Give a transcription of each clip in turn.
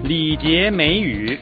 礼节美语。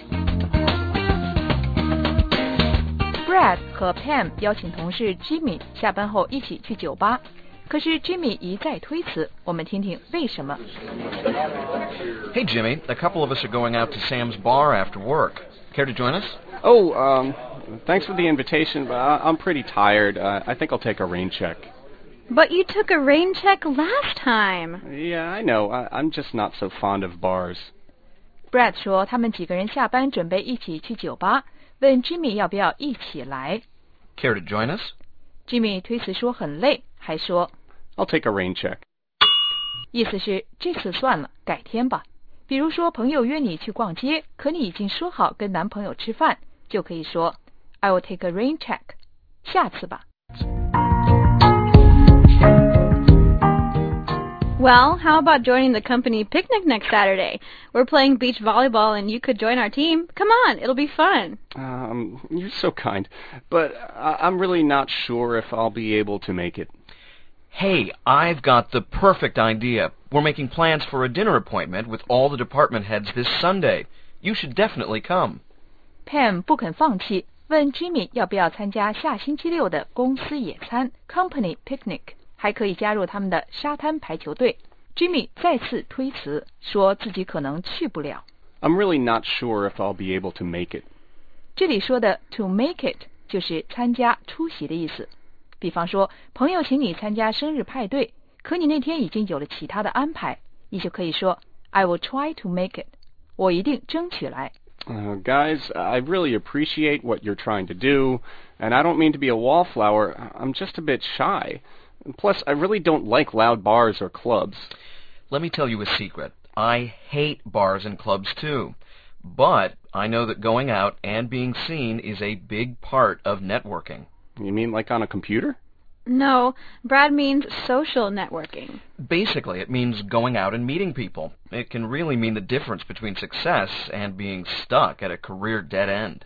Brad 和 Pam 邀请同事 Jimmy 下班后一起去酒吧，可是 Jimmy 一再推辞，我们听听为什么。 Hey Jimmy, a couple of us are going out to Sam's bar after work. Care to join us? Thanks for the invitation, but I'm pretty tired. I think I'll take a rain check. But you took a rain check last time. Yeah, I know. I'm just not so fond of bars. Brad 说他们几个人下班准备一起去酒吧，问 Jimmy 要不要一起来。 Care to join us? Jimmy 推辞说很累，还说 I'll take a rain check. 意思是这次算了，改天吧。比如说朋友约你去逛街，可你已经说好跟男朋友吃饭，就可以说 I will take a rain check. 下次吧。 Well, how about joining the company picnic next Saturday? We're playing beach volleyball and you could join our team. Come on, it'll be fun. You're so kind, but I'm really not sure if I'll be able to make it. Hey, I've got the perfect idea. We're making plans for a dinner appointment with all the department heads this Sunday. You should definitely come. Pam 不肯放弃，问 Jimmy 要不要参加下星期六的公司野餐 company picnic， 还可以加入他们的沙滩排球队。Jimmy 再次推辞，说自己可能去不了。 I'm really not sure if I'll be able to make it. 这里说的 to make it 就是参加出席的意思。比方说朋友请你参加生日派对，可你那天已经有了其他的安排，你就可以说 I will try to make it. 我一定争取来。 Guys, I really appreciate what you're trying to do, and I don't mean to be a wallflower. I'm just a bit shy. Plus, I really don't like loud bars or clubs. Let me tell you a secret. I hate bars and clubs too. But I know that going out and being seen is a big part of networking. You mean like on a computer? No, Brad means social networking. Basically, it means going out and meeting people. It can really mean the difference between success and being stuck at a career dead end.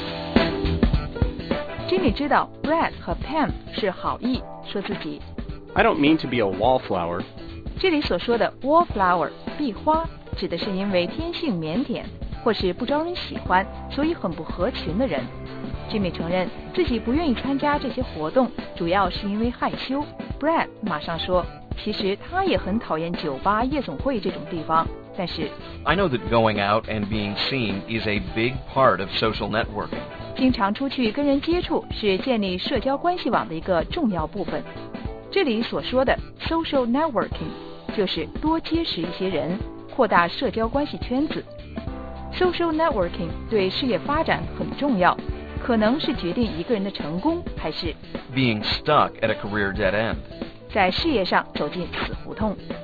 Jimmy 知道 Brad 和 Pam 是好意，说自己 I don't mean to be a wallflower. 这里所说的 wallflower 壁花，指的是因为天性腼腆或是不招人喜欢，所以很不合群的人。Jimmy 承认自己不愿意参加这些活动，主要是因为害羞。Brad 马上说，其实他也很讨厌酒吧、夜总会这种地方，但是 I know that going out and being seen is a big part of social networking. 经常出去跟人接触是建立社交关系网的一个重要部分。这里所说的 social networking 就是多结识一些人，扩大社交关系圈子。Social networking 对事业发展很重要，可能是决定一个人的成功，还是 being stuck at a career dead end. 在事业上走进死胡同。